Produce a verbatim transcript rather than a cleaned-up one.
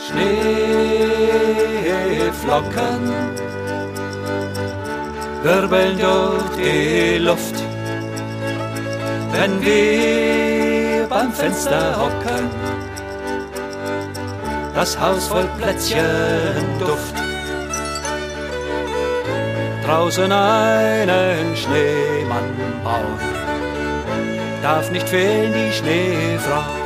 Schneeflocken wirbeln durch die Luft, wenn wir beim Fenster hocken, das Haus voll Plätzchenduft. Draußen einen Schneemann bauen, darf nicht fehlen die Schneefrau.